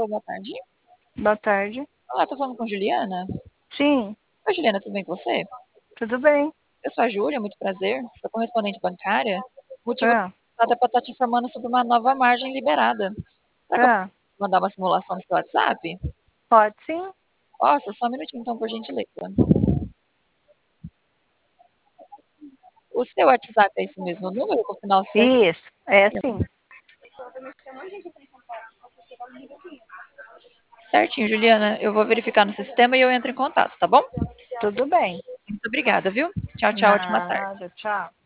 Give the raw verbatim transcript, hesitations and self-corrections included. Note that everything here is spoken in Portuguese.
Alô, boa tarde. Boa tarde. Olá, tô falando com Juliana? Sim, Oi, Juliana, tudo bem com você? tudo bem. Eu sou a Júlia, muito prazer. Sou correspondente bancária. O motivo Ah, é para estar te informando sobre uma nova margem liberada. Será que eu posso ah, mandar uma simulação no seu WhatsApp? pode sim? Posso? Só um minutinho, então, por gentileza. O seu WhatsApp é esse mesmo número, com o final sete? Isso, é sim. Certinho, Juliana. Eu vou verificar no sistema e eu entro em contato, tá bom? Tudo bem. Muito obrigada, viu? Tchau, tchau, ótima tarde. Nada, tchau.